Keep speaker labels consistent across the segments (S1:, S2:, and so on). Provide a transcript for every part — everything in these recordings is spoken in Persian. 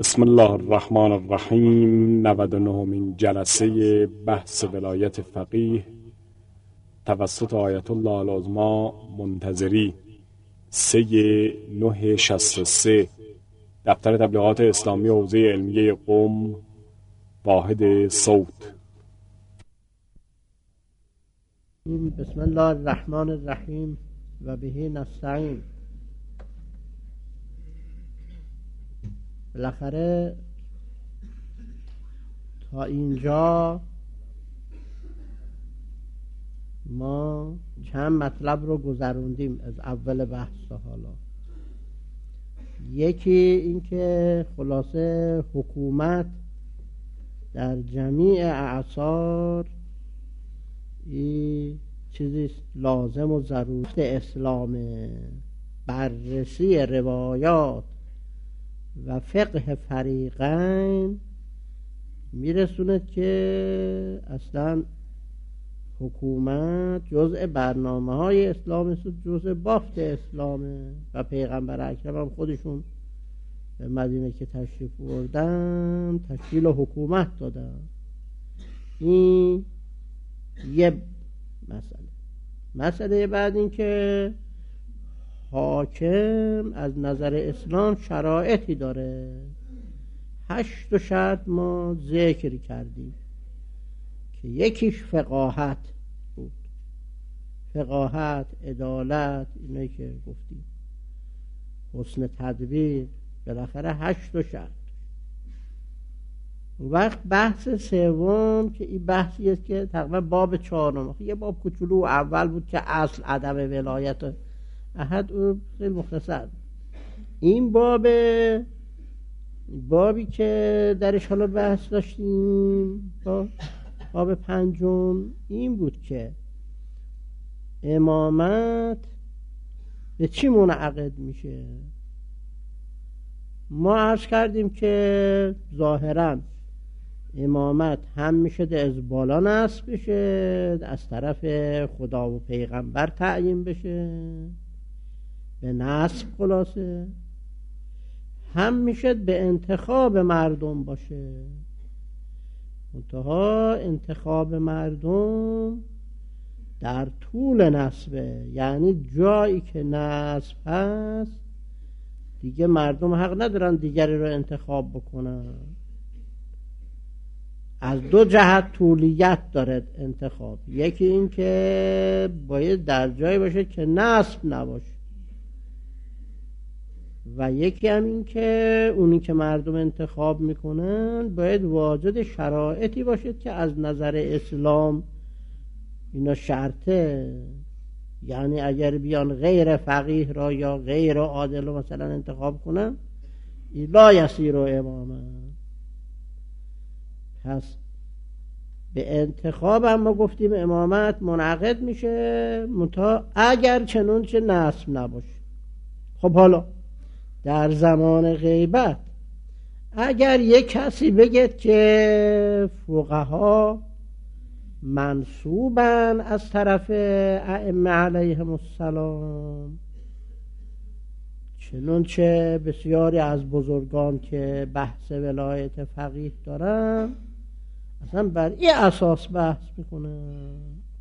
S1: بسم الله الرحمن الرحیم. 99مین جلسه بحث ولایت فقیه توسط آیت الله العظمی منتظری 3/9/63 دفتر تبلیغات اسلامی حوزه علمیه قم، واحد صوت.
S2: بسم الله الرحمن الرحیم و به نستعین. بالاخره تا اینجا ما چند مطلب رو گذروندیم از اول بحث تا حالا. یکی این که خلاصه حکومت در جمیع اعصار این چیزی لازم و ضروری اسلام، بررسی روایات و فقه فریقین میرسوند که اصلا حکومت جزء برنامه های اسلام است، جزء بافت اسلامه و پیغمبر اکرم هم خودشون به مدینه که تشریف بردن تشکیل حکومت دادن. این یه مسئله بعد این که حاکم از نظر اسلام شرایطی داره. 8 شرط ما ذکر کردیم که یکیش فقاهت بود، فقاهت، عدالت، اینایی که گفتیم، حسن تدبیر، بالاخره 8 شرط. وقت بحث سوم که این بحثی است که تقریبا باب 4، یه باب کوچولو اول بود که اصل عدم ولایت احد، او خیلی مختصر. این بابی که درش حالا بحث داشتیم، باب 5 این بود که امامت به چی منعقد میشه. ما عرض کردیم که ظاهرا امامت هم میشه از بالا نصب بشه، از طرف خدا و پیغمبر تعیین بشه به نصب، خلاصه هم میشه به انتخاب مردم باشه. منتها انتخاب مردم در طول نصبه، یعنی جایی که نصب هست دیگه مردم حق ندارن دیگری رو انتخاب بکنن. از 2 جهت طولیت داره انتخاب. یکی این که باید در جایی باشه که نصب نباشه، و یکی هم این که اونی که مردم انتخاب میکنن باید واجد شرایطی باشه که از نظر اسلام اینا شرطه. یعنی اگر بیان غیر فقیه را یا غیر عادل رو مثلا انتخاب کنن، لا یصیر اماما. پس به انتخاب هم ما گفتیم امامت منعقد میشه، منتها اگر چنانچه نصب نباشه. خب حالا در زمان غیبت اگر یک کسی بگه که فقها منصوبن از طرف ائمه علیهم السلام، چنانچه بسیاری از بزرگان که بحث ولایت فقیه دارن اصلا بر این اساس بحث میکنن،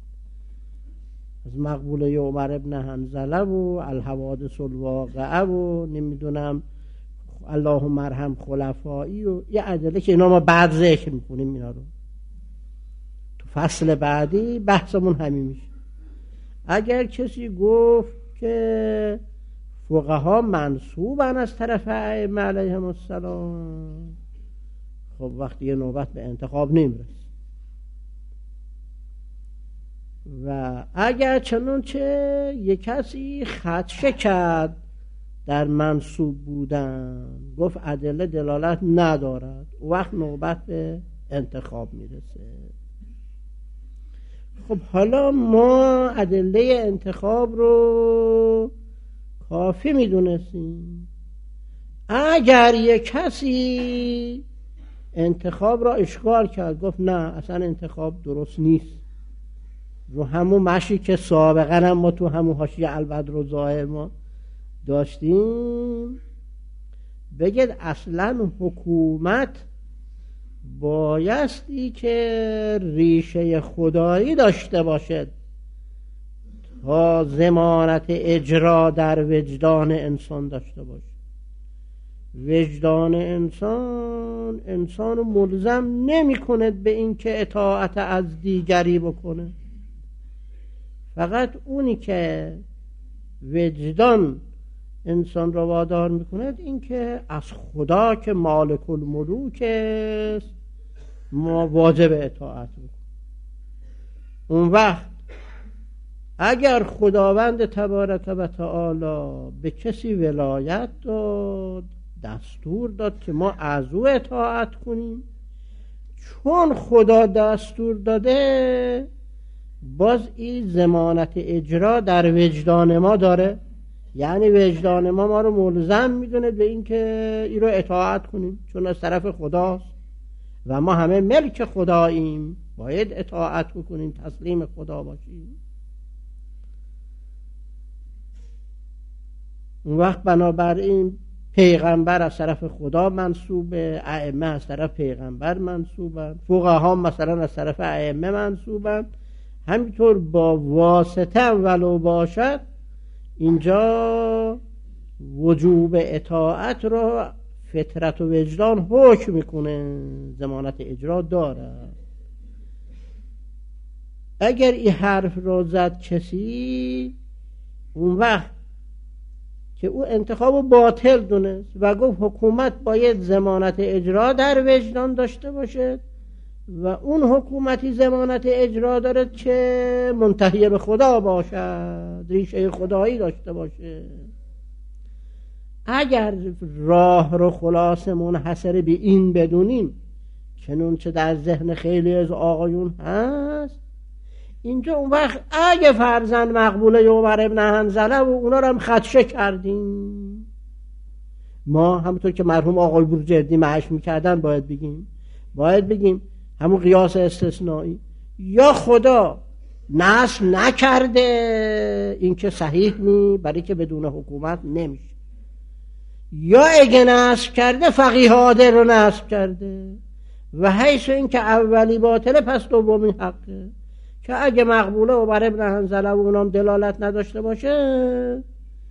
S2: از مقبوله عمر ابن حنظله و الحوادث الواقعه و نمیدونم اللهم ارحم خلفایی و یه ادله که اینا ما بعد ذکر میکنیم، اینا رو تو فصل بعدی بحثمون همین میشه. اگر کسی گفت که فقها منصوبن از طرف ائمه علیهم السلام، خب وقتی یه نوبت به انتخاب نمیرسه. و اگر چنانچه یک کسی خدشه کرد در منصوب بودن، گفت ادله دلالت ندارد، وقت نوبت به انتخاب میرسه. خب حالا ما ادله انتخاب رو کافی میدونستیم. اگر یک کسی انتخاب را اشکال کرد، گفت نه اصلا انتخاب درست نیست، رو همون مشی که سابقا هم ما تو همون حاشیه البدر و ظاهر ما داشتیم، بگید اصلا حکومت بایستی که ریشه خدایی داشته باشد تا ضمانت اجرا در وجدان انسان داشته باشه. وجدان انسان رو ملزم نمی کند به این که اطاعت از دیگری بکنه. فقط اونی که وجدان انسان را وادار می کند این که از خدا که مالک الملوک است ما واجب اطاعت بکنیم. اون وقت اگر خداوند تبارک و تعالی به کسی ولایت داد، دستور داد که ما از او اطاعت کنیم، چون خدا دستور داده باز این ضمانت اجرا در وجدان ما داره. یعنی وجدان ما رو ملزم میدونه به این که این رو اطاعت کنیم، چون از طرف خداست و ما همه ملک خداییم، باید اطاعت بکنیم، تسلیم خدا باشیم. اون وقت بنابراین پیغمبر از طرف خدا منصوبه، ائمه از طرف پیغمبر منصوبن، فقها مثلا از طرف ائمه منصوبن. همینطور با واسطه ولو باشد اینجا وجوب اطاعت را فطرت و وجدان حکم میکنه، ضمانت اجرا داره. اگر این حرف را زد کسی، اون وقت که او انتخاب باطل دونست و گفت حکومت باید ضمانت اجرا در وجدان داشته باشه و اون حکومتی ضمانت اجرا داره که منتهی به خدا باشد، ریشه خدایی داشته باشه. اگر راه رو خلاص منحصر به این بدونیم، چنانچه در ذهن خیلی از آقایون هست، اینجا اون وقت اگه فرزند مقبوله عمر بن حنظله و اونا رو هم خدشه کردیم، ما همونطور که مرحوم آقای بروجردی معاش میکردن باید بگیم همون قیاس استثنایی، یا خدا نصب نکرده این که صحیح نی، برای که بدون حکومت نمیشه، یا اگه نصب کرده فقیه عادل رو نصب کرده و حیث این که اولی باطله پس دومی حقه، که اگه مقبوله و برای ابن حنظله و اونام دلالت نداشته باشه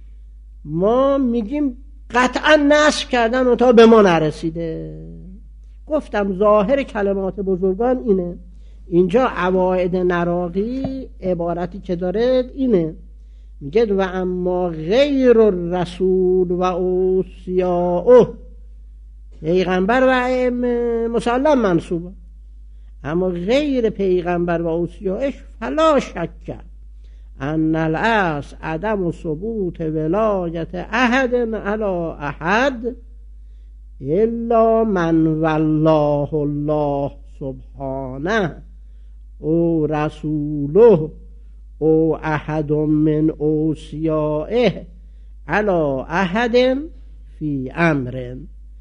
S2: ما میگیم قطعا نصب کردن و تا به ما نرسیده. گفتم ظاهر کلمات بزرگان اینه. اینجا عواید نراقی عبارتی که داره اینه، میگه و اما غیر الرسول و اوصیاءه، پیغمبر و ائمه مسلم منصوبه، اما غیر پیغمبر و اوصیاءش فلا شک ان الاصل عدم ثبوت ولایت احد علی احد الا من والله الله سبحانه او رسوله او احد من اوصیائه علی احد فی امر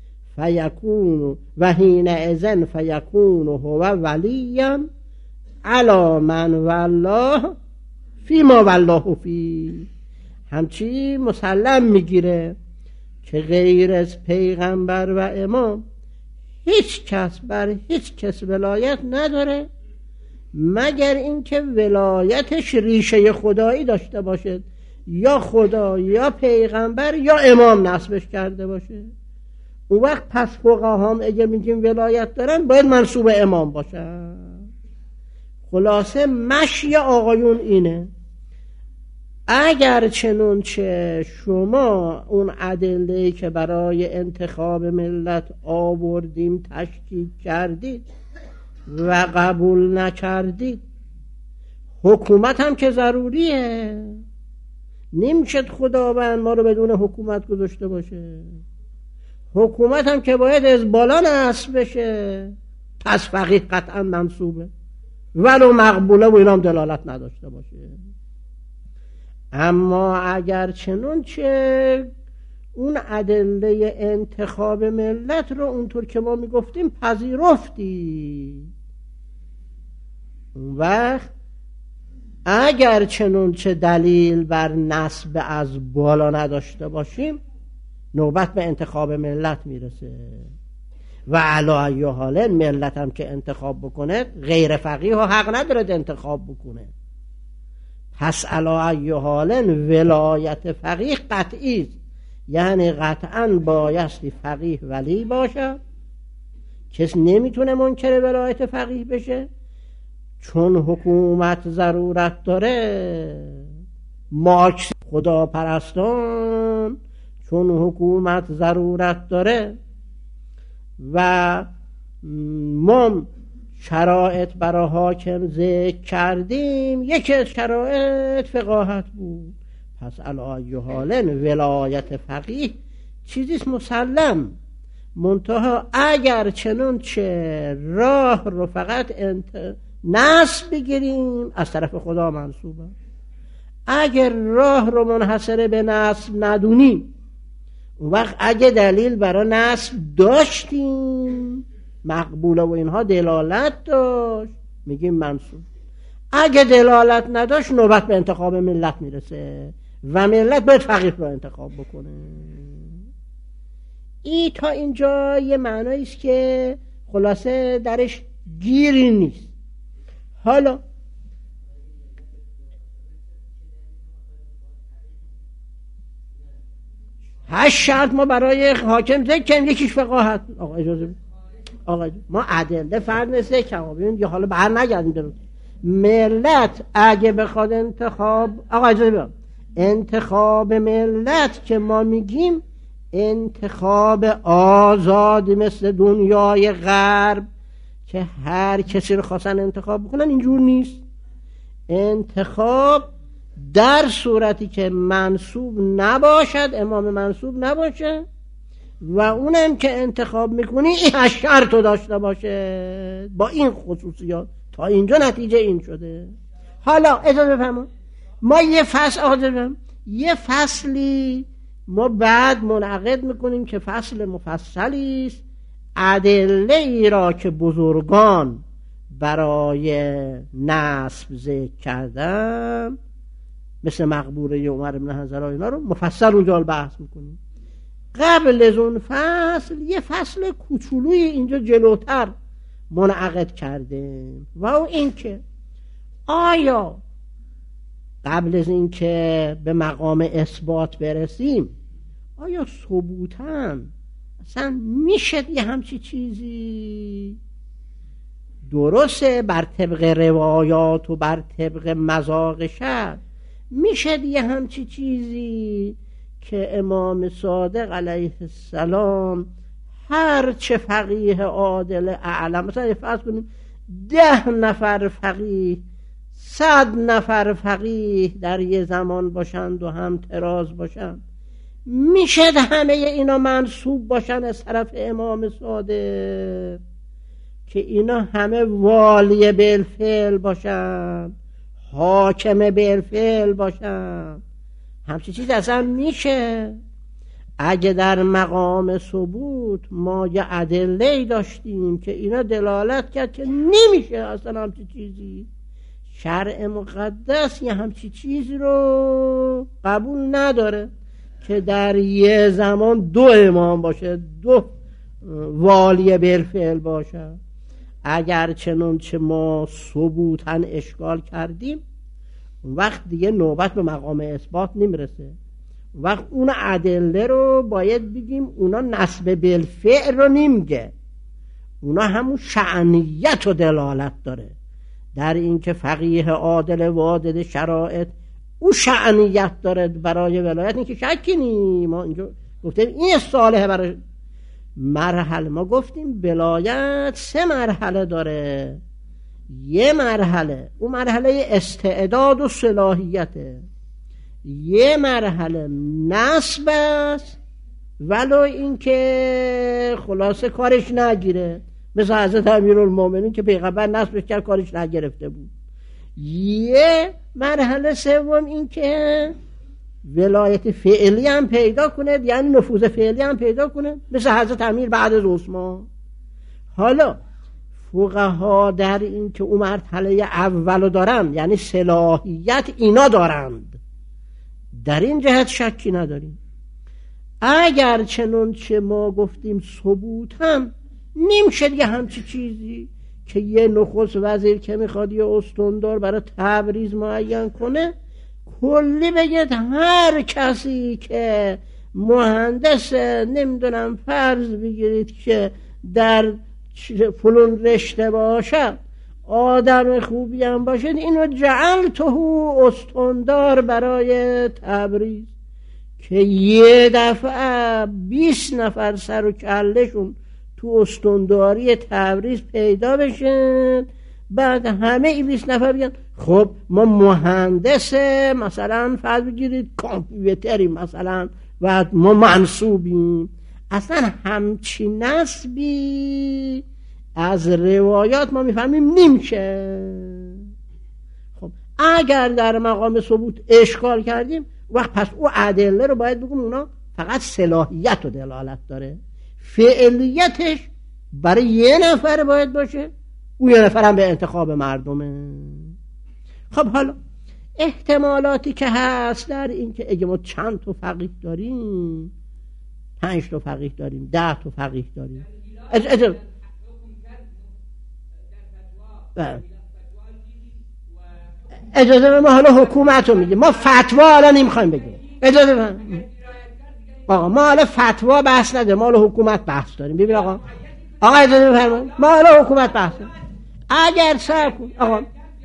S2: فیکون و حینئذ فیکون هو ولیا علی من والله فی ما والله فی. همچی مسلم میگیره که غیر از پیغمبر و امام هیچ کس بر هیچ کس ولایت نداره مگر اینکه ولایتش ریشه خدایی داشته باشه، یا خدا یا پیغمبر یا امام نصبش کرده باشه. اون وقت پس فقها هم اگه میگیم ولایت دارن باید منصوب امام باشن. خلاصه مشی آقایون اینه. اگر چنانچه شما اون ادله‌ای که برای انتخاب ملت آوردیم تشکیک کردید و قبول نکردید، حکومت هم که ضروریه، نمیشه خداوند ما رو بدون حکومت گذاشته باشه. حکومت هم که باید از بالا نصب بشه، پس فقیه قطعا منصوبه ولو مقبوله و اینام دلالت نداشته باشه. اما اگر چنانچه اون ادله انتخاب ملت رو اونطور که ما میگفتیم پذیرفتی، اون وقت اگر چنانچه دلیل بر نصب از بالا نداشته باشیم نوبت به انتخاب ملت میرسه. و علی ای حال ملت هم که انتخاب بکنه غیر فقیه ها حق نداره انتخاب بکنه. پس علی ای حال ولایت فقیه قطعی است، یعنی قطعا بایستی فقیه ولی باشه. کس نمیتونه منکر ولایت فقیه بشه، چون حکومت ضرورت داره. مارکس خدا پرستان چون حکومت ضرورت داره و ما شرایط برای حاکم ذکر کردیم، یکی از شرایط فقاهت بود. پس علی ای حال ولایت فقیه چیزیست مسلم، منتها اگر چنانچه راه رو فقط نسب بگیریم از طرف خدا منصوبه، اگر راه رو منحصر به نسب ندونیم، اون وقت اگه دلیل برای نسب داشتیم مقبوله و اینها دلالت داشت میگیم منصوب. اگه دلالت نداشت نوبت به انتخاب ملت میرسه و ملت باید فقیه رو انتخاب بکنه. این تا اینجا یه معنایی است که خلاصه درش گیری نیست. حالا هشت شرط ما برای حاکم ذکر کنیم، یکیش فقاهت. آقا اجازه بید. آقا ما ادله فرض ذکر کنیم ببین یا حالا بر نگردیم درست. ملت اگه بخواد انتخاب، آقا اجازه بید، انتخاب ملت که ما میگیم انتخاب آزاد مثل دنیای غرب که هر کسی رو خواستن انتخاب بکنن، اینجور نیست. انتخاب در صورتی که منصوب نباشد، امام منصوب نباشه و اونم که انتخاب میکنی این شرط رو داشته باشه با این خصوصیات. تا اینجا نتیجه این شده. حالا اجازه بفرمایید ما یه فصلی ما بعد منعقد میکنیم که فصل مفصلی است، ادله ای را که بزرگان برای نسب ذکر کردن مثل مقبوره عمر بن حنظله اینا رو مفصل اونجا بحث میکنیم. قبل از اون فصل یه فصل کوچولوی اینجا جلوتر منعقد کردیم و اون این که آیا قبل از این که به مقام اثبات برسیم آیا ثبوتاً اصلا میشه یه همچی چیزی درسته بر طبق روایات و بر طبق مذاق شرع میشه یه همچی چیزی که امام صادق علیه السلام هر چه فقیه عادل اعلم، مثلا فرض کنیم 10 نفر فقیه 100 نفر فقیه در یه زمان باشند و هم تراز باشند، میشه همه اینا منسوب باشن از طرف امام صادق که اینا همه والی بالفعل باشن، حاکم بالفعل باشن؟ همچین چیز اصلا میشه؟ اگه در مقام ثبوت ما یه ادله داشتیم که اینا دلالت کرد که نمیشه اصلا همچین چیزی، شرع مقدس یه همچین چیزی رو قبول نداره که در یه زمان 2 امام باشه، 2 والی بالفعل باشه. اگر چنانچه ما ثبوتاً اشکال کردیم وقت دیگه نوبت به مقام اثبات نمیرسه، وقت اون ادله رو باید بگیم اونا نسب بالفعل رو نمیگه، اونا همون شأنیت و دلالت داره در این که فقیه عادل وادل شرایط او شأنیت داره برای ولایت. این که شکی نی، ما اینجا گفتیم این صالحه برای مرحله. ما گفتیم ولایت 3 مرحله داره. یه مرحله اون مرحله استعداد و صلاحیته، یه مرحله نسب است ولو این که خلاصه کارش نگیره، مثل حضرت امیرالمومنین که پیغمبر نسبش کرد کارش نگرفته بود. یه مرحله سوم این که ولایت فعلی هم پیدا کنه، یعنی نفوذ فعلی هم پیدا کنه، مثل حضرت امیر بعد از عثمان. حالا فقها در این که اون مرحله اولو دارن، یعنی صلاحیت اینا دارند، در این جهت شکی نداریم. اگر چنون چه ما گفتیم ثبوت هم نمیشه دیگه همچی چیزی که یه نخست وزیر که میخواد یه استاندار برای تبریز معین کنه کلی بگید هر کسی که مهندس نمیدونم فرض بگیرید که در فلان رشته باشه آدم خوبی هم باشه اینو جعلته استاندار برای تبریز که یه دفعه 20 نفر سر و کلشون تو استانداری تبریز پیدا بشن، بعد همه این 20 نفر بگن خب ما مهندس مثلا فرض بگیرید کامپیوتری مثلا و ما منصوبیم. اصلا همچی نسبی از روایات ما میفهمیم نمیشه. خب اگر در مقام ثبوت اشکال کردیم وقت پس او ادله رو باید بگم اونا فقط صلاحیت و دلالت داره، فعلیتش برای یه نفر باید باشه، او یه نفر هم به انتخاب مردمه. خب حالا احتمالاتی که هست در این که اگه ما چند تا فقیه داریم، 5 تا فقیه داریم، 10 تا فقیه داریم، اجازه به ما حالا حکومت رو میگه، ما فتوا حالا نمیخوایم بگیم، اجازه به آقا ما حالا فتوا بحث نده، ما حالا حکومت بحث داریم. ببین آقا اجازه بفرمایید ما حالا حکومت بحث داریم. اگر صبر کن آقا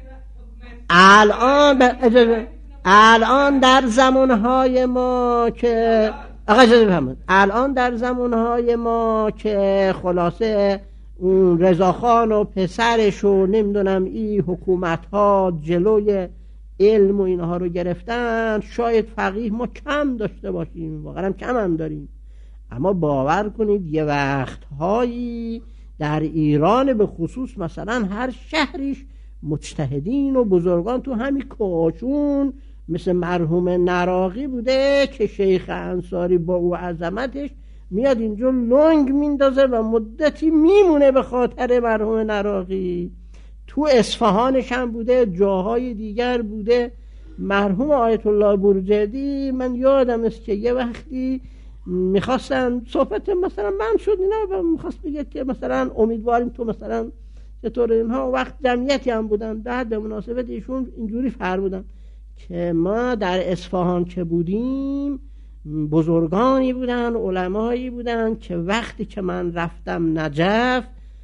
S2: الان در زمانهای ما که آقا اجازه بفرمایید الان در زمانهای ما که خلاصه اون رضاخان و پسرش و نمیدونم این حکومت ها جلوی علم و اینها رو گرفتن، شاید فقیه ما کم داشته باشیم، واقعا کم هم داریم، اما باور کنید یه وقتهایی در ایران به خصوص مثلا هر شهریش مجتهدین و بزرگان تو همین کاشون مثل مرحوم نراقی بوده که شیخ انصاری با او عظمتش میاد اینجا لنگ میندازه و مدتی میمونه به خاطر مرحوم نراقی. تو اصفهانش هم بوده، جاهای دیگر بوده. مرحوم آیت الله بورجردی من یادم است که یه وقتی میخواستن صحبت مثلا من شد اینا و میخواست بگه که مثلا امیدواریم تو مثلا چطور اینها، وقت جمعیتی هم بودن، بعد به مناسبت ایشون اینجوری فرمودن که ما در اصفهان که بودیم بزرگانی بودن، علمایی بودن که وقتی که من رفتم نجف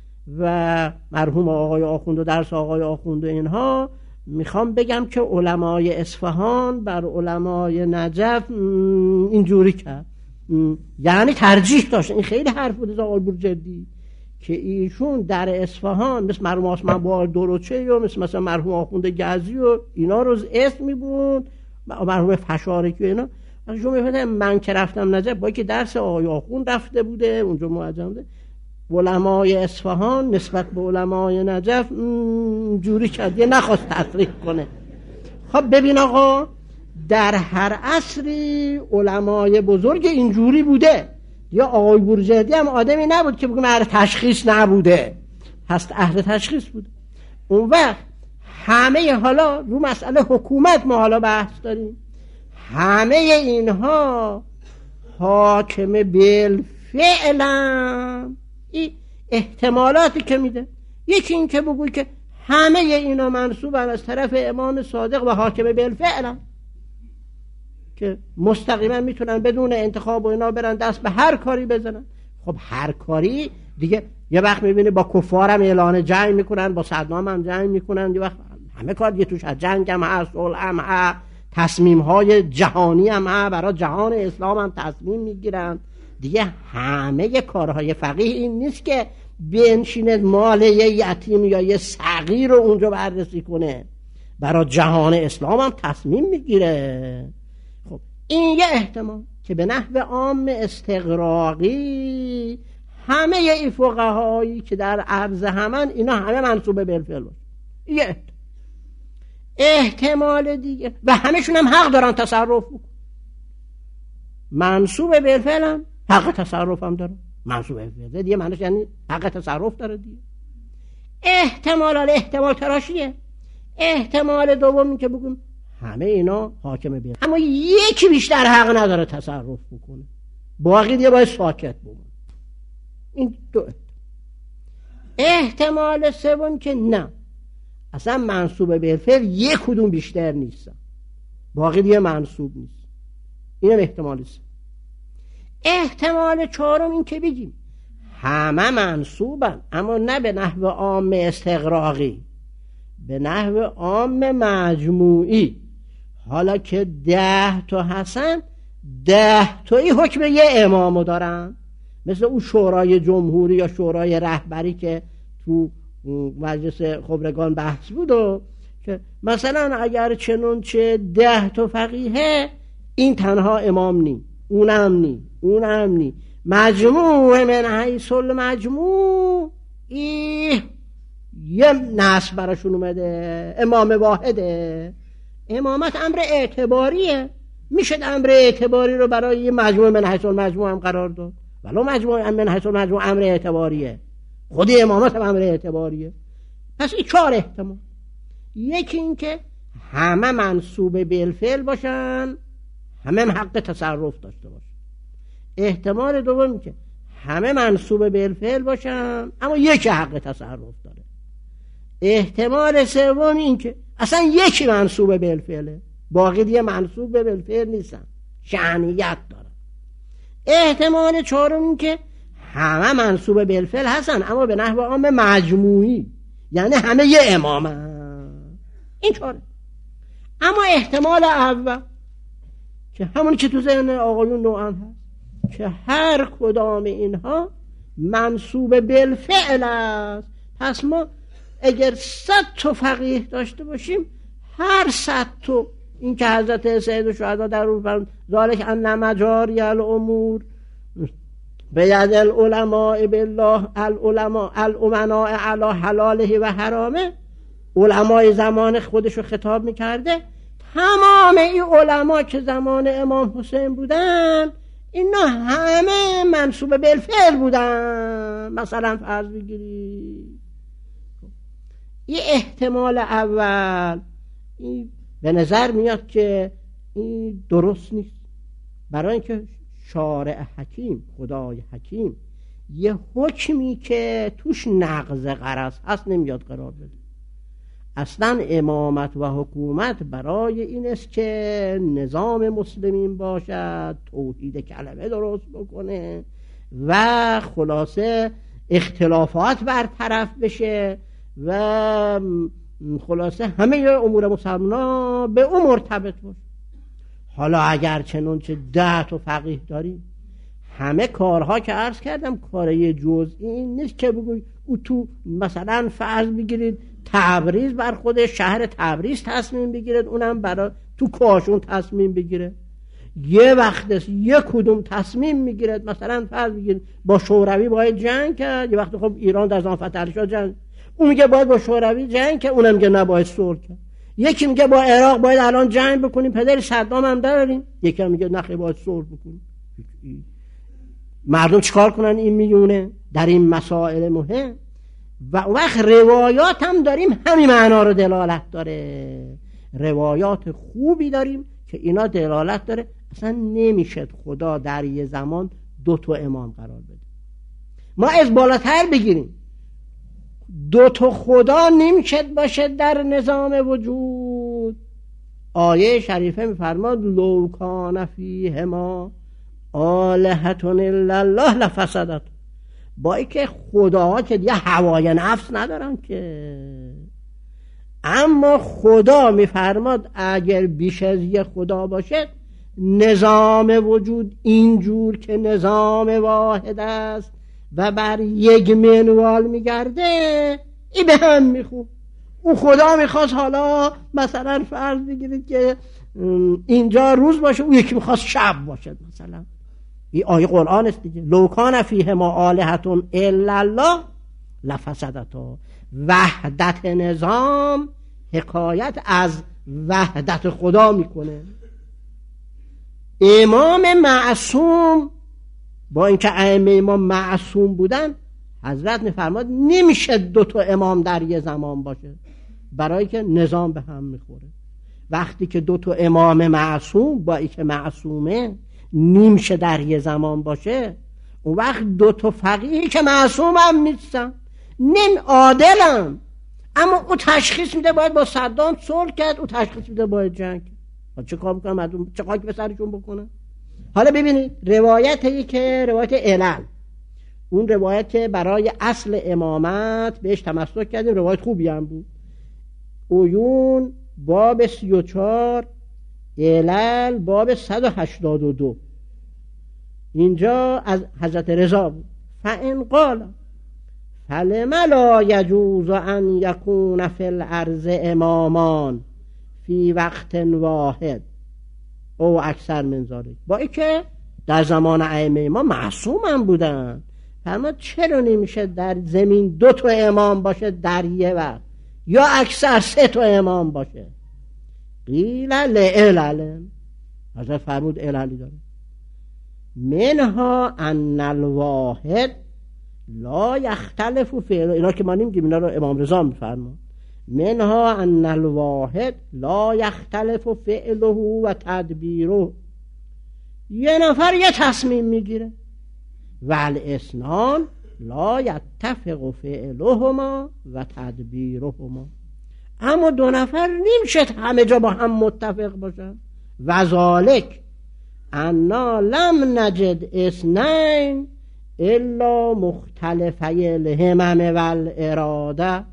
S2: و مرحوم آقای آخوند و درس آقای آخوند و اینها، میخوام بگم که علمای اصفهان بر علمای نجف اینجوری کرد، یعنی ترجیح داشت. این خیلی حرف بود از آقای بورجردی که ایشون در اصفهان مثل مرحوم آسمان با دروچه و مثل مرحوم آخوند گزی و اینا رو اسم میبود، مرحوم فشارکی و اینا. من که رفتم نجف با که درس آقای آخوند رفته بوده اونجا معجم بوده، علمای اصفهان نسبت به علمای نجف جوری کرد، یه نخواست تصریح کنه. خب ببین آقا در هر عصری علمای بزرگ اینجوری بوده. یا آقای بورجردی هم آدمی نبود که بگم اهل تشخیص نبوده، هست اهل تشخیص بوده. اون وقت همه حالا رو مسئله حکومت ما حالا بحث داریم، همه اینها حاکم بالفعلا این احتمالاتی که میده، یکی این که بگوی که همه اینا منصوبن از طرف امام صادق و حاکم بالفعلا که مستقیما میتونن بدون انتخاب و اینا برن دست به هر کاری بزنن. خب هر کاری دیگه یه وقت میبینی با کفارم اعلان جنگ میکنن، با صدام هم جنگ میکنن، یه وقت همه کار دیگه توش جنگ هم هست، صلح هم هست، تصمیم های جهانی هم هست، برای جهان اسلام هم تصمیم میگیرن دیگه. همه کارهای فقیه این نیست که بنشینه مال یه یتیم یا یه صغیر رو اونجا بررسی کنه، برای جهان اسلام هم تصمیم میگیره. خب این یه احتمال که به نحو عام استغراقی همه این فقهایی که در عرض همن اینا همه منصوب بالفعل باشه، یه احتمال دیگه و همه‌شون هم حق دارن تصرف بکن، منصوب بالفعل هم حق تصرف هم دارن، منصوب بالفعل دیگه معنیش یعنی حق تصرف داره دیگه. احتمال تراشیه. احتمال دومی که بگم همه اینا حاکم بالفعل، اما یکی بیشتر حق نداره تصرف بکنه، باقی دیگه باید ساکت بمون. این دو احتمال سوم که نه، اصلا منصوب به فعل یک کدوم بیشتر نیستن، باقی دیگه منصوب نیست. اینم احتمال سوم. احتمال چهارم این که بگیم همه منصوبن، اما نه به نحو عام استغراقی، به نحو عام مجموعی. حالا که 10 تا هستن، 10 تایی حکم یه امامو دارن، مثل اون شورای جمهوری یا شورای رهبری که تو مجلس خبرگان بحث بود، و که مثلا اگر چنانچه 10 تا فقیه، این تنها امام نی، اونم نی، اونم نی، مجموع من حیث المجموع یه نصب براشون اومده، امام واحده. امامت امر اعتباریه، میشه امر اعتباری رو برای یه مجموع من حیث المجموع هم قرار داد، ولو مجموع من حیث المجموع امر اعتباریه، خودی امامت هم امر اعتباریه. پس این 4 احتمال. یکی این که همه منصوب بالفعل باشن، همه حق تصرف داشته باشن. احتمال دوم که همه منصوب بالفعل باشن اما یکی حق تصرف داره. احتمال سوم این که اصلا یکی منصوب بالفعله، باقی دیگه منصوب بالفعل نیستن، شأنیت دارن. احتمال چهارم این که همه منصوب بالفعل هستن اما به نحو عام مجموعی، یعنی همه یه امامن. این 4. اما احتمال اول که همون که تو ذهن آقایون نوعا هست، که هر کدام اینها منصوب بالفعل است. پس ما اگر 100 تا فقیه داشته باشیم، هر 100 تا، این که حضرت سید الشهدا در اون فرمود ذالک ان مجاری الامور بید العلماء بالله الامناء علی حلاله و حرامه، علمای زمان خودشو خطاب میکرده. تمام این علما که زمان امام حسین بودن، اینا همه منصوب بالفعل بودن. مثلا فرض بگیرید این احتمال اول، این به نظر میاد که این درست نیست، برای اینکه شارع حکیم، خدای حکیم، یه حکمی که توش نقض غرض هست نمیاد قرار بده. اصلا امامت و حکومت برای این است که نظام مسلمین باشد، توحید کلمه درست بکنه و خلاصه اختلافات برطرف بشه و خلاصه همه امور مسلمان به اون مرتبط باشه. حالا اگر چنانچه 10 تا فقیه داریم، همه کارها که عرض کردم کارهای جزئی این نیست که بگوی او تو مثلا فرض بگیرید تبریز بر خود شهر تبریز تصمیم بگیرد، اونم برای تو کاشون تصمیم بگیره. یه وقت است یک کدوم تصمیم میگیرد، مثلا فرض بگیرید با شوروی باید جنگ کرد، یه وقت خب ایران در زمان فتح علی شاه جنگ، اون میگه باید با شوروی جنگ کرد، اونم میگه نباید صلح کرد. یکی میگه با عراق باید الان جنگ بکنیم، پدر صدام هم داریم، یکی هم میگه نخیر باید صلح بکنیم. مردم چیکار کنن این میونه در این مسائل مهم؟ و وقت روایات هم داریم همین معنا رو دلالت داره، روایات خوبی داریم که اینا دلالت داره اصلا نمیشه خدا در یه زمان 2 تا امام قرار بده. ما از بالاتر بگیریم 2 تا خدا نمیشه باشه در نظام وجود. آیه شریفه میفرماد لو کان فیهما آلهة الا الله لفسدت. با اینکه خداها که دیگه هوای نفس ندارن که، اما خدا میفرماد اگر بیش از یه خدا باشه نظام وجود اینجور که نظام واحد است و بر یک منوال میگرده، این به هم میخواد. اون خدا میخواست حالا مثلا فرض بگیرید که اینجا روز باشه، اون یکی میخواست شب باشه مثلا. این آیه قرآن است دیگه. لو کان فیهما آلهة الا الله لفسدتا. وحدت نظام حکایت از وحدت خدا میکنه. امام معصوم با اینکه ائمه امام معصوم بودن، حضرت میفرماد نمیشه 2 تا امام در یه زمان باشه، برای که نظام به هم میخوره. وقتی که 2 تا امام معصوم با اینکه معصومه نیمشه در یه زمان باشه، اون وقت دو تا فقیهی که معصوم هم نیستن، نیم عادلم، اما او تشخیص میده باید با صدام صلح کرد، او تشخیص میده باید جنگ. چه کار میکنم مردم؟ چه خاک به سرشون بکنن؟ حالا ببینید روایتی که روایت علل، اون روایت که برای اصل امامت بهش تمسک کردیم، روایت خوبی هم بود. عیون باب 34، علل باب 182. اینجا از حضرت رضا بود. فإن قال فلم لا يجوز ان يكون في الارض امامان فی وقت واحد او اکثر من ذلك، با اینکه در زمان ائمه ما معصوم هم بودن، فرمود چرا نمیشه در زمین 2 تا امام باشه در یه وقت، یا اکثر 3 تا امام باشه؟ قیل لعلل، حضرت فرمود عللی داره. منها ان الواحد لا یختلف فعله، اینا که ما نمیگیم، اینا رو امام رضا میفرماد. منها ان الواحد لا یختلف فعله و تدبیره، یه نفر یه تصمیم میگیره، والاثنان لا یتفق فعلهما و تدبیرهما، اما 2 نفر نمیشه همه جا با هم متفق باشن. وذالک انا لم نجد اثنین الا مختلفی الهمم والاراده،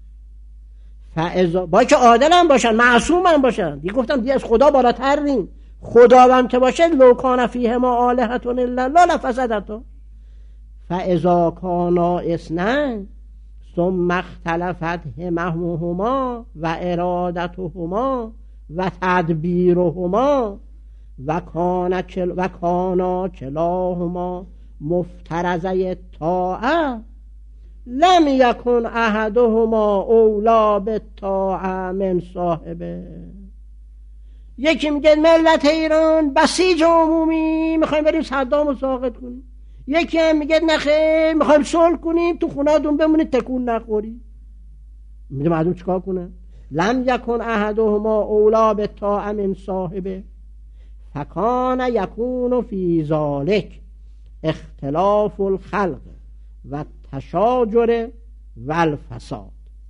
S2: با که عادل هم باشن، معصوم هم باشن، دیگه گفتم دیگه از خدا بالاتر نیم، خدا هم که باشه لو کان فیهما آلهة الا الله لفسدتا، فاذا کانا اثنین ثم اختلفت هممهما و ارادتهما و تدبیرهما و کانا کلاهما مفترضه الطاعه لم یکن احدهما اولا بالطاعه من صاحبه. یکی میگه ملت ایران بسیج عمومی، میخوایم بریم صدام رو ساقط کنیم. یکی هم میگه نخیر میخوایم صلح کنیم، تو خونه‌تون بمونید تکون نخورید. میگه مردم چیکار کنن؟ لم یکن احدهما اولا بالطاعه من صاحبه فکان یکون فی ذلک اختلاف الخلق و تشاجر و الفساد،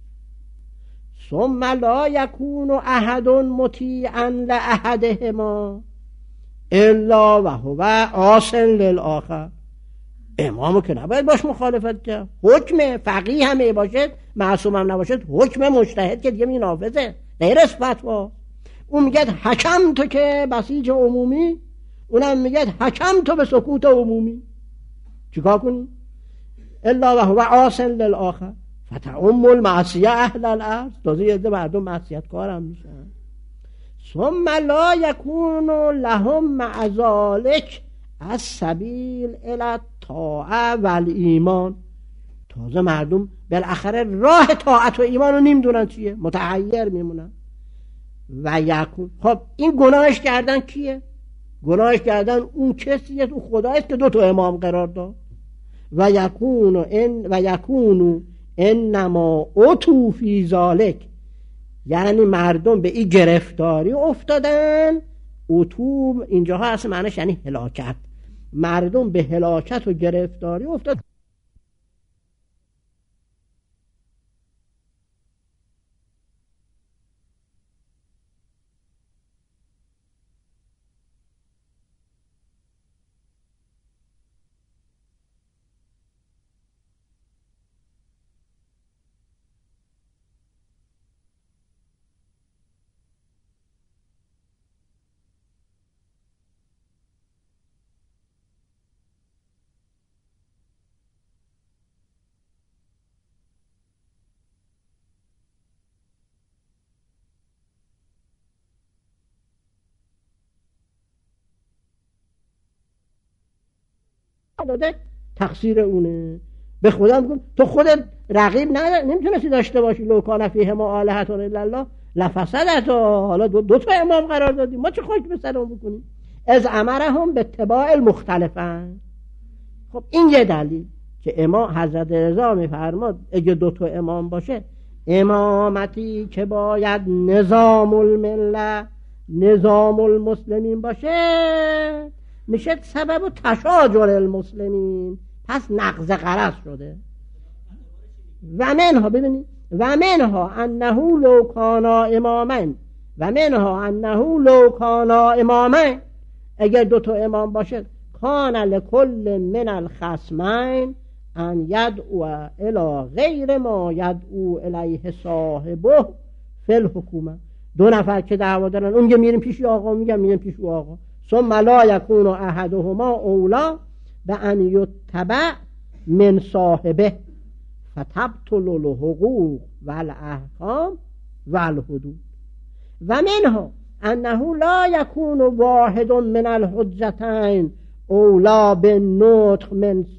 S2: ثم لا یکون احد مطیعا لاحدهما الا وهو عاص للآخر. امامو که نباید باش مخالفت کرد، حکم فقیه همه باشد، معصوم هم نباشد، حکم مجتهد که دیگه نافذه، غیر از فتوا. اون میگه حکم تو که بسیج عمومی، اونم میگه حکم تو به سکوت عمومی، چیکار کنی؟ الا وهو عاص للآخر فتعم المعصیه اهل الارض، تازه یه مردم معصیت کار هم میشن. ثم لا یکون لهم مع ذلک السبیل الی الطاعه والایمان، تازه مردم بالاخره راه طاعت و ایمان رو نمیدونن چیه، متحیر میمونن. و یکون، خب این گناهش کردن کیه؟ گناهش کردن اون کسیه، تو خدایست که 2 تا امام قرار داد. و یکونو انما اتو فی ذالک، یعنی مردم به این گرفتاری افتادن. اتو اینجاها اصلا معنیش یعنی هلاکت، مردم به هلاکت و گرفتاری افتاد. داده تقصیر اونه. به خدا میگم تو خودت رقیب نمیتونستی داشته باشی، لو کان فیهما آلهة الا الله لفسدتا، حالا 2 تا امام قرار دادیم، ما چه خاک به سرمون بکنیم؟ از امرهم به اتباع المختلفن. خب این یه دلیل که امام حضرت رضا میفرماد اگه 2 تا امام باشه، امامتی که باید نظام الملت، نظام المسلمین باشه، میشه سبب تشاجر المسلمین، پس نقض غرض شده. و منها ببینید و منها انه لو کانا امامین و منها انه لو کانا امامین، اگر دو تا امام باشه کان لکل من الخصمین ان یدعو الی غیر ما یدعو الیه صاحبه فی الحکومه. دو نفر که دعوا دارن، اون میگه میریم پیش آقا، میگم میریم پیش آقا، ثم لا یکون احدهما اولا به ان یتبع من صاحبه فتبطل الحقوق و الاحکام و الحدود. و منها انه لا یکون واحد من الحجتین اولا بالنطق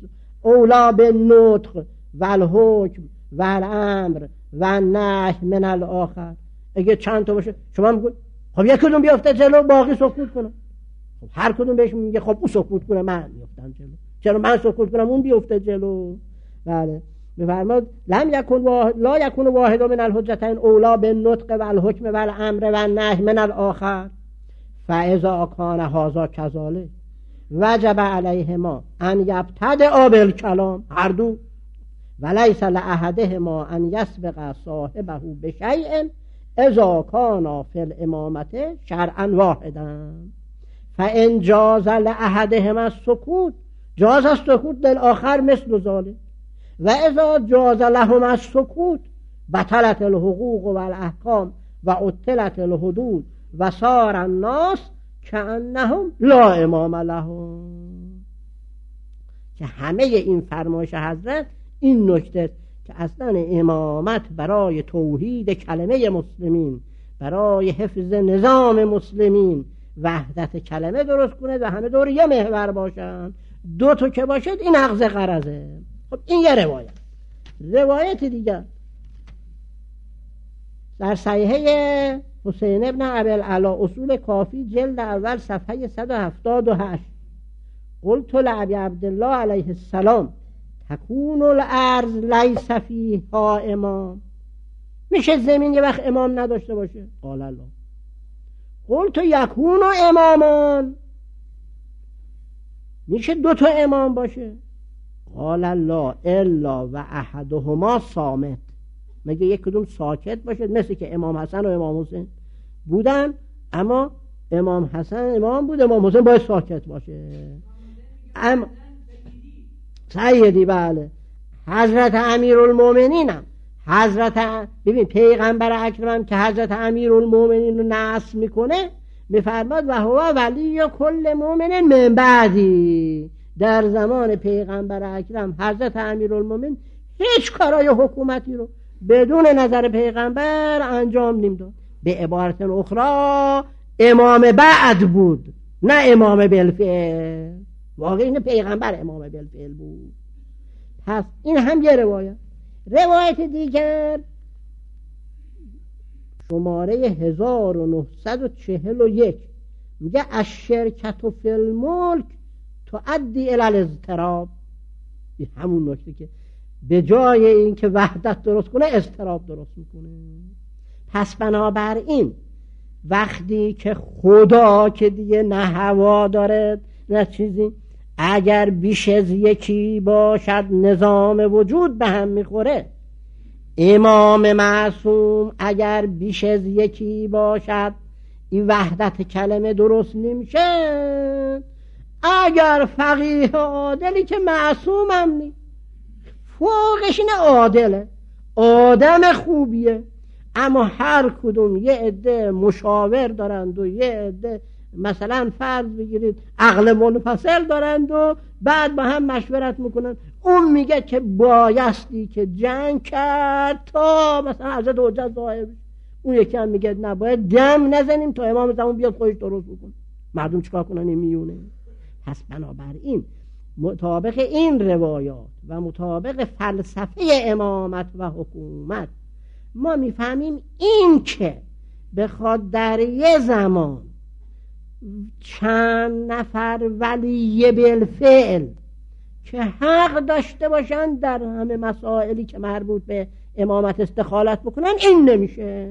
S2: و الحکم و الامر و النهی من الاخر. اگه چند تا باشه شما میگید خب یک کدوم بیافته جلو باقی سکوت کنه، خب هر کدوم بهش میگه خب او سکوت کنه من میافتم جلو، چرا من سکوت کنم اون بیفته جلو؟ بله میفرماد لا یکون واحد من الحجتین اولا بالنطق و الحکم و الامر و النهی من الاخر فاذا کان هذا كذلك وجب علیهما ان یبتدع بالکلام هر دو وليس لأحدهما ان یسبق صاحبه بشیء اذا کان فی الامامه شرعا واحدا فان جاز لأحدهما السکوت جاز السکوت للآخر مثل ذلك و اذا جاز لهما السکوت بطلت الحقوق و الاحکام و عطلت الحدود و صار الناس کأنهم لا امام لهم. که همه این فرمایش حضرت این نکته که اصلا امامت برای توحید کلمه مسلمین، برای حفظ نظام مسلمین، وحدت کلمه درست کنه و همه دور یه محور باشن. دو تا که باشد این نقض غرضه. خب این یه روایت دیگر در صحیحه حسین ابن ابوالعلا اصول کافی جلد اول صفحه 178 قلت لعبی عبدالله علیه السلام تکون الارض لیس فیها امام، میشه زمین یه وقت امام نداشته باشه؟ قال الله. قلت یکون امامان، میشه دو تا امام باشه؟ قال الله الا و احدهما صامت، مگه یک کدوم ساکت باشه؟ مثل که امام حسن و امام حسین بودن، اما امام حسن امام بود، امام حسین باید ساکت باشه. سیدی بله حضرت امیرالمومنین هم ببین پیغمبر اکرم که حضرت امیرالمومنین رو نصب میکنه میفرماد و هو ولی کل مؤمن من بعدی، در زمان پیغمبر اکرم حضرت امیرالمومنین هیچ کارای حکومتی رو بدون نظر پیغمبر انجام نمیداد. به عبارت اخرى امام بعد بود نه امام بالفعل، واقعا این پیغمبر امام بالفعل بود. پس این هم یه روایت دیگر شماره 1941 میگه الشرکت فی الملک تؤدی الی الاضطراب. این همون نکته که به جای این که وحدت درست کنه اضطراب درست میکنه. پس بنابراین وقتی که خدا که دیگه نه هوا داره نه چیزی، اگر بیش از یکی باشد نظام وجود به هم میخوره. امام معصوم اگر بیش از یکی باشد این وحدت کلمه درست نمیشه. اگر فقیه عادلی که معصوم هم نی فوقش اینه عادله، آدم خوبیه، اما هر کدوم یه عده مشاور دارند و یه عده مثلا فرض بگیرید عقل منفصل دارند و بعد با هم مشورت میکنن. اون میگه که بایستی که جنگ کرد تا مثلا حضرت حجت ظاهر بشه، اون یکی هم میگه نباید دم نزنیم تا امام زمان بیاد خودش درست بکنه. مردم چیکار کنن؟ این میونه. پس بنابراین مطابق این روایات و مطابق فلسفه امامت و حکومت ما میفهمیم این که بخواد در یه زمان چند نفر ولی بالفعل که حق داشته باشن در همه مسائلی که مربوط به امامت استخالت بکنن، این نمیشه.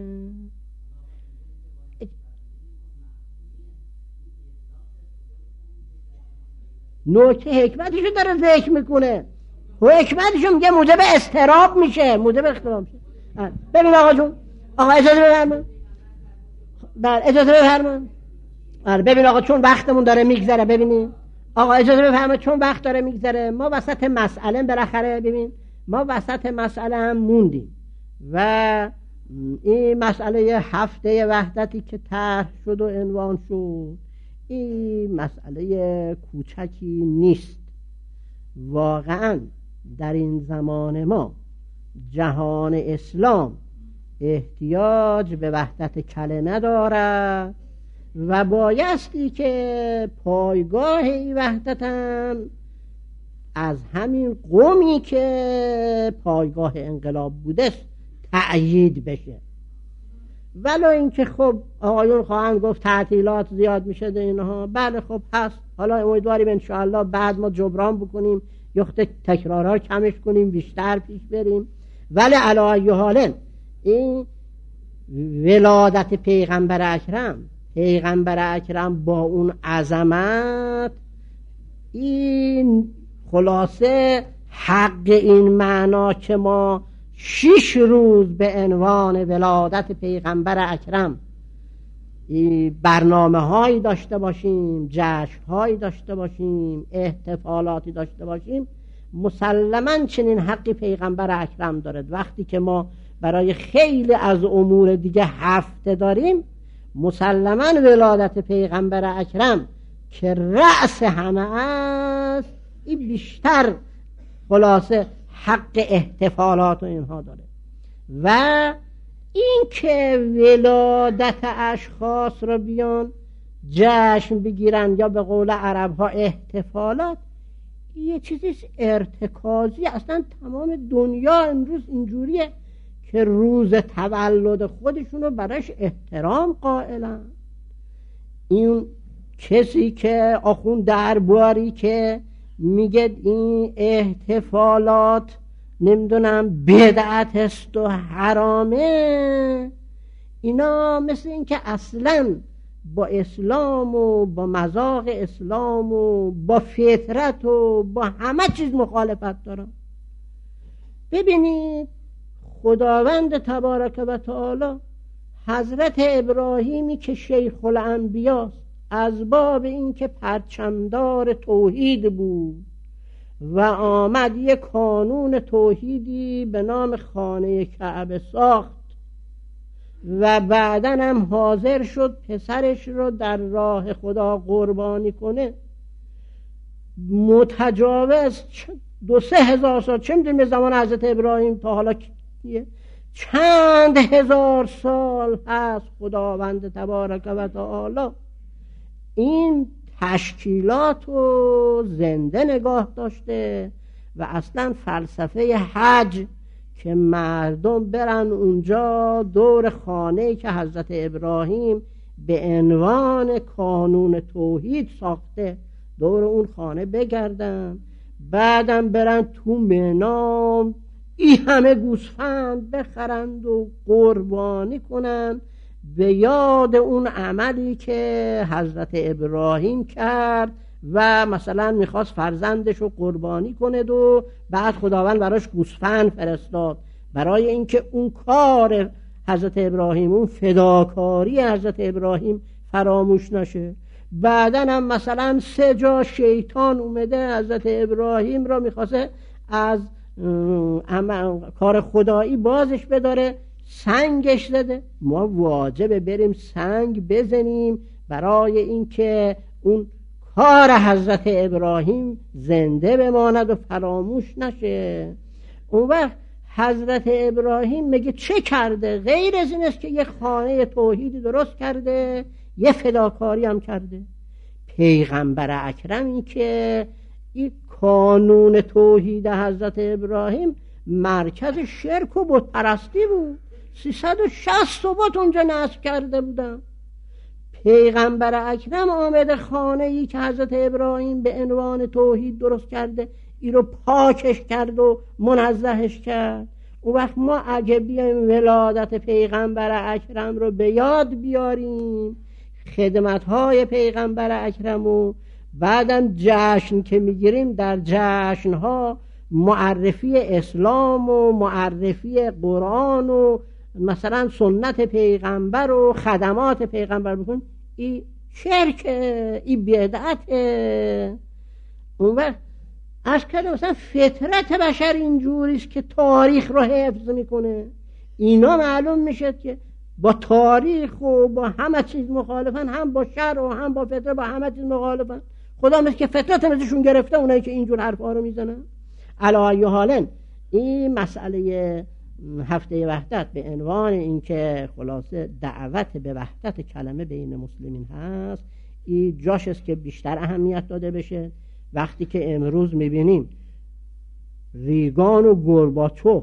S2: نکته حکمتشو داره ذکر میکنه. حکمتشو میگه موجب اضطراب میشه، موجب اختلاف میشه. ببین آقا جون، آقا اجازه بفرمایید. بله اجازه بفرمایید. ببین آقا چون وقتمون داره میگذره، ببینید آقا اجازه بفرمایید، چون وقت داره میگذره ما وسط مسئله بالاخره ببین ما وسط مسئله هم موندیم و این مسئله هفته وحدتی که طرح شد و عنوان شد این مسئله کوچکی نیست. واقعا در این زمان ما جهان اسلام احتیاج به وحدت کلمه دارد و بایستی که پایگاه این وحدت هم از همین قومی که پایگاه انقلاب بوده تأیید بشه. ولو اینکه خب آقایون خواهند گفت تعطیلات زیاد میشه ده اینها، بله خب هست، حالا امیدواریم انشاءالله بعد ما جبران بکنیم، یخت تکرارها کمش کنیم، بیشتر پیش بریم. ولی علی ای حال این ولادت پیغمبر اکرم با اون عظمت، این خلاصه حق این معنا که ما 6 روز به عنوان ولادت پیغمبر اکرم برنامه هایی داشته باشیم، جشن هایی داشته باشیم، احتفالاتی داشته باشیم، مسلماً چنین حقی پیغمبر اکرم دارد. وقتی که ما برای خیلی از امور دیگه هفته داریم، مسلماً ولادت پیغمبر اکرم که رأس همه است این بیشتر خلاصه حق احتفالات و اینها داره. و این که ولادت اشخاص رو بیان جشن بگیرن یا به قول عرب ها احتفالات، یه چیزی ارتکازی. اصلا تمام دنیا امروز اینجوریه که روز تولد خودشونو براش احترام قائلن. این کسی که آخوند درباری که میگه این احتفالات نمیدونم بدعت است و حرامه، اینا مثل این که اصلا با اسلام و با مذاق اسلام و با فطرت و با همه چیز مخالفت دارن. ببینید خداوند تبارک و تعالی حضرت ابراهیمی که شیخ الانبیاست، از باب این که پرچمدار توحید بود و آمد یک کانون توحیدی به نام خانه کعبه ساخت و بعداً هم حاضر شد پسرش رو در راه خدا قربانی کنه، متجاوز 2-3 هزار سال، چه میدونیم زمان حضرت ابراهیم تا حالا چند هزار سال هست، خداوند تبارک و تعالی این تشکیلات رو زنده نگاه داشته و اصلا فلسفه حج که مردم برن اونجا دور خانه‌ای که حضرت ابراهیم به عنوان کانون توحید ساخته دور اون خانه بگردن، بعدم برن تو منام این همه گوسفند بخرند و قربانی کنند به یاد اون عملی که حضرت ابراهیم کرد و مثلا میخواست فرزندش رو قربانی کنه و بعد خداوند براش گوسفند فرستاد برای اینکه اون کار حضرت ابراهیم، اون فداکاری حضرت ابراهیم فراموش نشه. بعدن هم مثلا 3 جا شیطان اومده حضرت ابراهیم را میخواسته از کار خدایی بازش بداره، سنگش زده. ما واجبه بریم سنگ بزنیم برای اینکه اون کار حضرت ابراهیم زنده بماند و فراموش نشه. اون وقت حضرت ابراهیم میگه چه کرده؟ غیر از این است که یه خانه توحیدی درست کرده، یه فداکاری هم کرده. پیغمبر اکرمی که این کانون توحید حضرت ابراهیم مرکز شرک و بت پرستی بود، 360 بت اونجا نصب کرده بودن. پیغمبر اکرم آمده خانه‌ای که حضرت ابراهیم به عنوان توحید درست کرده این رو پاکش کرد و منزهش کرد. اون وقت ما اگه بیایم ولادت پیغمبر اکرم رو به یاد بیاریم، خدمت‌های پیغمبر اکرم بعدم جشن که میگیریم در جشنها معرفی اسلام و معرفی قرآن و مثلا سنت پیغمبر و خدمات پیغمبر بکنیم، این شرکه، این بدعته. اون وقت از که مثلا فطرت بشر اینجوریست که تاریخ رو حفظ میکنه. اینا معلوم میشه که با تاریخ و با همه چیز مخالفن، هم با شرع و هم با فطرت، با همه چیز مخالفن. خدا مثل که فطرت ازشون گرفته اونایی که اینجور حرفا رو میزنن. علی ای حال این مسئله هفته وحدت به عنوان اینکه خلاصه دعوت به وحدت کلمه بین مسلمین هست، این جاش است که بیشتر اهمیت داده بشه. وقتی که امروز میبینیم ریگان و گورباچوف،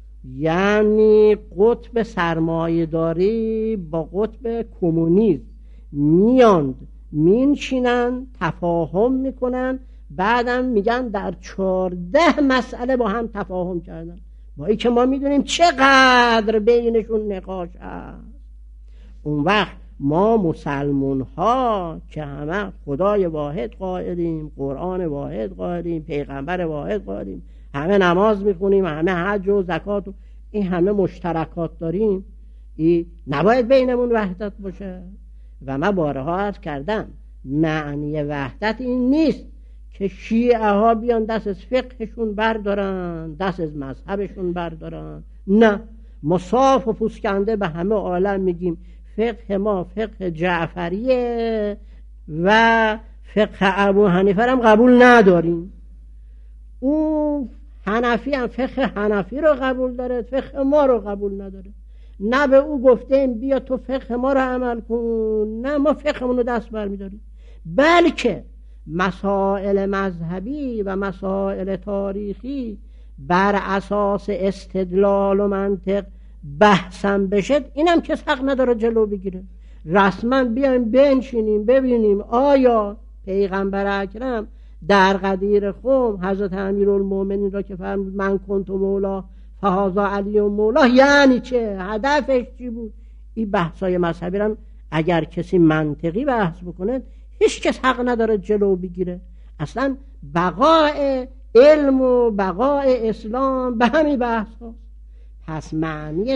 S2: یعنی قطب سرمایه‌داری با قطب کمونیسم میاند مینشینن تفاهم میکنن، بعدم میگن در 14 مسئله با هم تفاهم کردن، با این که ما میدونیم چقدر بینشون نقاش هست. اون وقت ما مسلمون ها که همه خدای واحد قائلیم، قرآن واحد قائلیم، پیغمبر واحد قائلیم، همه نماز میخونیم، همه حج و زکات و این همه مشترکات داریم، این نباید بینمون وحدت باشه. و من بارها عرض کردم معنی وحدت این نیست که شیعه ها بیان دست از فقهشون بردارن، دست از مذهبشون بردارن. نه، ما صاف و پوسکنده به همه عالم میگیم فقه ما فقه جعفریه و فقه ابو حنیفه هم قبول نداریم. اون حنفی هم فقه حنفی رو قبول داره، فقه ما رو قبول نداره. نه به او گفتیم بیا تو فقه ما رو عمل کن، نه ما فقهمون رو دست برمیداریم، بلکه مسائل مذهبی و مسائل تاریخی بر اساس استدلال و منطق بحثم بشه، اینم که حق نداره جلو بگیره. رسما بیایم بنشینیم ببینیم آیا پیغمبر اکرم در غدیر خم حضرت امیرالمومنین را که فرمود من کنت مولا فهذا علی مولا یعنی چه، هدفش چی بود؟ این بحثای مذهبی را اگر کسی منطقی بحث بکنه هیچ کس حق نداره جلو بگیره. اصلا بقای علم و بقای اسلام به همین بحث هاست. پس معنی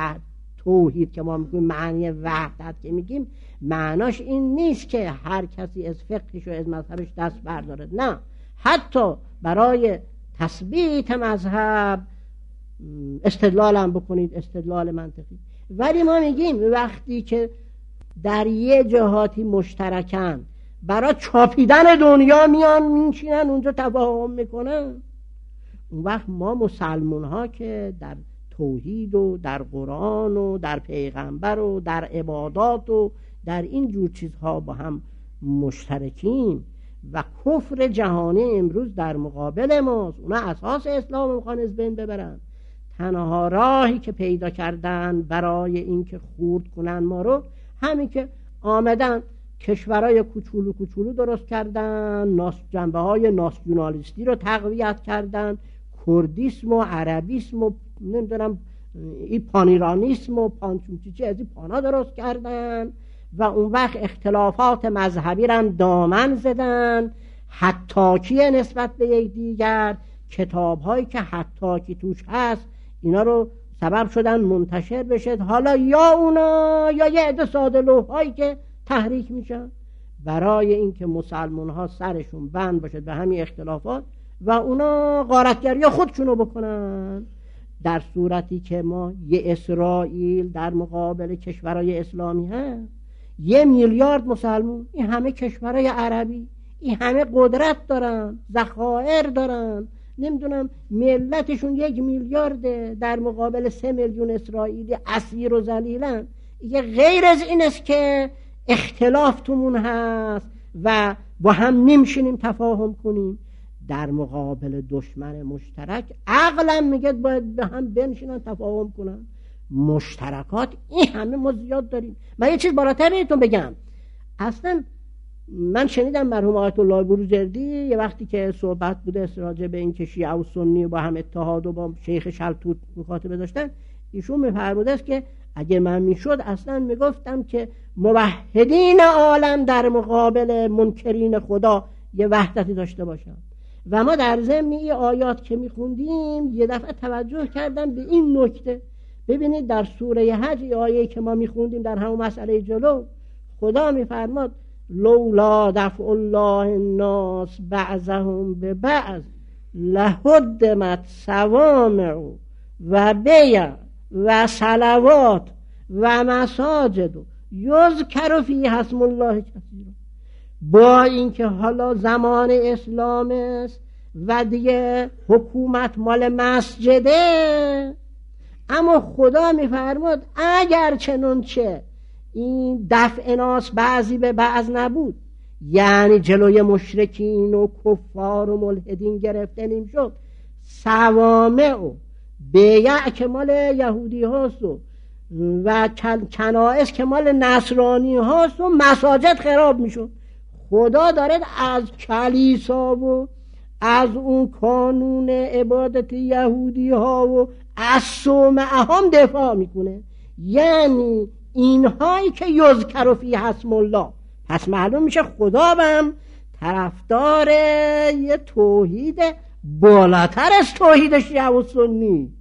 S2: توحید که ما میگیم، معنی وحدت که میگیم، معناش این نیست که هر کسی از فقهش و از مذهبش دست برداره. نه، حتی برای تثبیت مذهب استدلال هم بکنید، استدلال منطقی. ولی ما میگیم وقتی که در یه جهاتی مشترکن، برای چاپیدن دنیا میان میشینن اونجا تفاهم میکنن، اون وقت ما مسلمون ها که در توحید و در قرآن و در پیغمبر و در عبادات و در این جور چیزها با هم مشترکیم و کفر جهانی امروز در مقابل ماست، اونا اساس اسلام میخوان از بین ببرن. تنها راهی که پیدا کردن برای این که خورد کنن ما رو، همین که آمدن کشورهای کوچولو کوچولو درست کردن، جنبه های ناسیونالیستی رو تقویت کردن، کردیسم و عربیسم و نمیدونم این پانیرانیسم و پانچونچیچی از این پانا درست کردن و اون وقت اختلافات مذهبی رو دامن زدن، حتاکی نسبت به یکدیگر، کتاب هایی که حتاکی توش هست اینا رو سبب شدن منتشر بشه. حالا یا اونا یا یه عده ساده لوحایی که تحریک میشن برای اینکه مسلمان ها سرشون بند باشه به همین اختلافات و اونا غارتگری خودشونو بکنن. در صورتی که ما یه اسرائیل در مقابل کشورهای اسلامی هست، 1 میلیارد مسلمان، این همه کشورهای عربی، این همه قدرت دارن، ذخایر دارن، نمیدونم ملتشون 1 میلیارده در مقابل 3 میلیون اسرائیلی اسیر و ذلیلن. یه غیر از این است که اختلاف تومون هست و با هم نمیشینیم تفاهم کنیم در مقابل دشمن مشترک. عقلم میگه باید به هم بنشینن تفاهم کنن. مشترکات این همه ما زیاد داریم. من یه چیز بالاتر بهتون بگم. اصلا من شنیدم مرحوم آیت الله بروجردی یه وقتی که صحبت بوده راجع به این که شیعه و سنی با هم اتحاد و با شیخ شلتوت مخاطبه داشتن، ایشون میفرموده است که اگه من میشد اصلا میگفتم که موحدین عالم در مقابل منکرین خدا یه وحدتی داشته باشن. و ما در ضمن این آیات که میخوندیم یه دفعه توجه کردم به این نکته. ببینید در سوره حج آیه که ما میخوندیم در همون مسئله جلو، خدا میفرماد لولا دفع الله الناس بعضهم ببعض لهدمت صوامع و بیع و صلوات و مساجد یذکر فیها اسم الله کثیرا. با اینکه حالا زمان اسلام است و دیگه حکومت مال مسجده، اما خدا میفرماد اگر چنانچه این دفع ناس بعضی به بعض نبود، یعنی جلوی مشرکین و کفار و ملحدین گرفته نمیشد، صوامع و بیع که مال یهودی هاست و کنائس که مال نصرانی هاست و مساجد خراب میشد. خدا داره از کلیسا و از اون کانون عبادت یهودی ها و از صومعه هم دفاع میکنه. یعنی اینهایی که یذکر فیها اسم الله، پس معلوم میشه خدا هم طرفدار یه توحید بالاتر از توحید شیعه و سنی،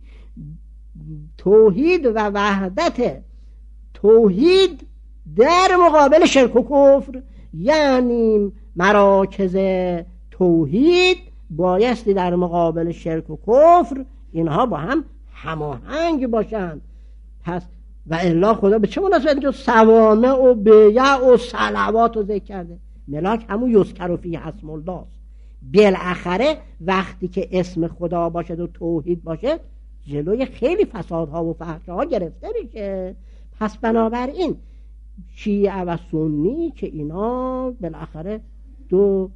S2: توحید و وحدت، توحید در مقابل شرک و کفر. یعنی مراکز توحید بایستی در مقابل شرک و کفر اینها با هم هماهنگ باشند. پس و الا خدا به چه مناسبت اینجا صوامع و بیع و صلوات رو ذکر کرده؟ ملاک همون یذکر فیها اسم الله است. بالاخره وقتی که اسم خدا باشه و توحید باشه جلوی خیلی فسادها و فحشاها گرفته میشه. پس بنابراین شیعه و سنی که اینا بالاخره دو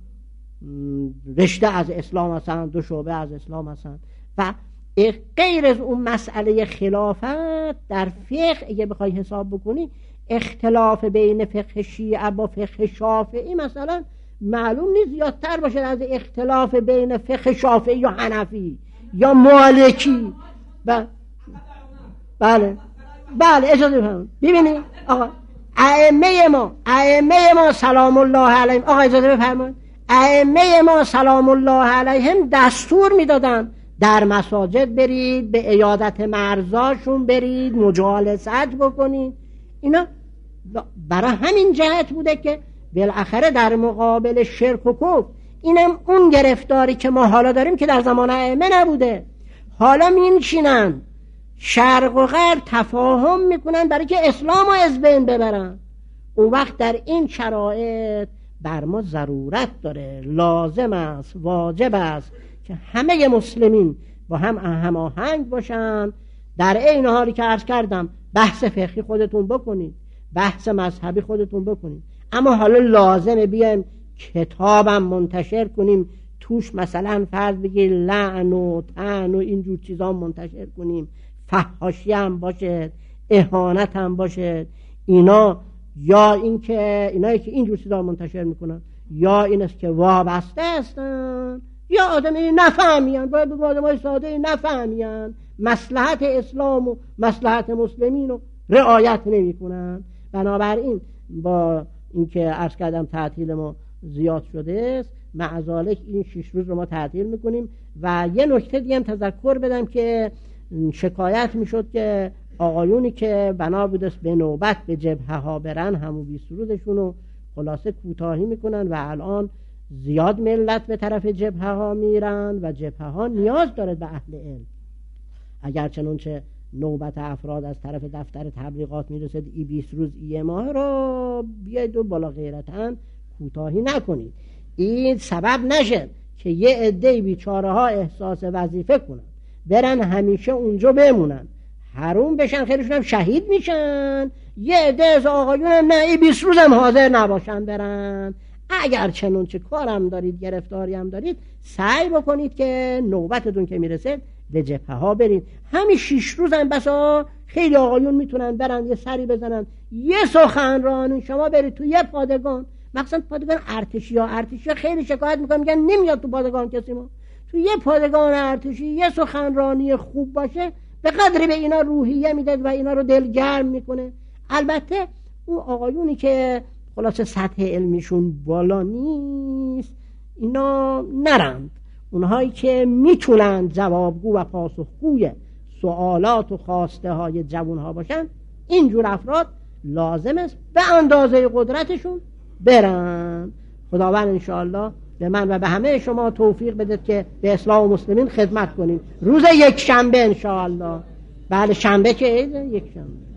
S2: رشته از اسلام هستن، دو شعبه از اسلام هستن و غیر از اون مسئله خلافت در فقه اگه بخوای حساب بکنی اختلاف بین فقه شیعه با فقه شافعی مثلا معلوم نیست زیادتر باشه از اختلاف بین فقه شافعی یا حنفی یا مالکی. بله اجازه بفرمایید. ببینید آقا ائمه ما سلام الله علیهم، آقا اجازه بفرمایید، ائمه ما سلام الله علیهم دستور میدادن در مساجد برید، به عیادت مرضاشون برید، مجالست بکنید. اینا برای همین جهت بوده که بالاخره در مقابل شرک و کفر، اینم اون گرفتاری که ما حالا داریم که در زمان ائمه نبوده. حالا می‌نشینن شرق و غرب تفاهم میکنن برای که اسلام رو از بین ببرن. اون وقت در این شرایط بر ما ضرورت داره، لازم است، واجب است که همه مسلمین با هم هماهنگ باشن. در این حالی که عرض کردم بحث فقهی خودتون بکنید، بحث مذهبی خودتون بکنید، اما حالا لازمه بیایم کتابم منتشر کنیم توش مثلا فرض بگیر لعن و طعن و اینجور چیزا منتشر کنیم، فحاشی هم باشه، اهانت هم باشه. اینا یا اینکه اینایی که اینجور چیزا منتشر میکنن یا این است که وابسته هستن یا آدمی نفهمیان، باید بگم آدمای ساده نفهمیان مصلحت اسلام و مصلحت مسلمین رو رعایت نمیکنن. بنابراین با اینکه عرض کردم تعطیل ما زیاد شده است، معذالک این 6 روز رو ما تعطیل میکنیم. و یه نکته دیگه هم تذکر بدم که شکایت میشد که آقایونی که بنا بودست به نوبت به جبهه ها برن همون 20 روزشون رو خلاصه کوتاهی میکنن و الان زیاد ملت به طرف جبهه ها میرن و جبهه ها نیاز داره به اهل علم. اگر چنانچه نوبت افراد از طرف دفتر تبلیغات میرسد ای 20 روز ای ماه رو بیاید و بالا غیرتاً کوتاهی نکنید. این سبب نشه که یه عده بیچاره ها احساس وظیفه کنن برن همیشه اونجا بمونن، حروم بشن، خیلیشون هم شهید میشن. یه عده از آقایون هم نه ای 20 روز هم حاضر نباشن برن. اگر چنانچه کارم دارید، گرفتاری هم دارید، سعی بکنید که نوبتتون که میرسه به جبهه ها برید. همین 6 روز هم بسا خیلی آقایون میتونن برن یه سری بزنن، یه سخنرانی. شما برید تو یه پادگان، مثلا پادگان ارتشی ها خیلی شکایت میکنن، میگن نمیاد تو پادگان کسی ما. تو یه پادگان ارتشی یه سخنرانی خوب باشه به قدری به اینا روحیه میده و اینا رو دلگرم میکنه. البته اون آقایونی که خلاصه سطح علمیشون بالا نیست اینا نرند، اونهایی که میتونن جوابگو و پاسخگوی سوالات و خواسته های جوانها باشن، اینجور افراد لازم است به اندازه قدرتشون برن. خداوند انشاءالله به من و به همه شما توفیق بده که به اسلام و مسلمین خدمت کنیم. روز یک شنبه انشاءالله، بله شنبه که یک شنبه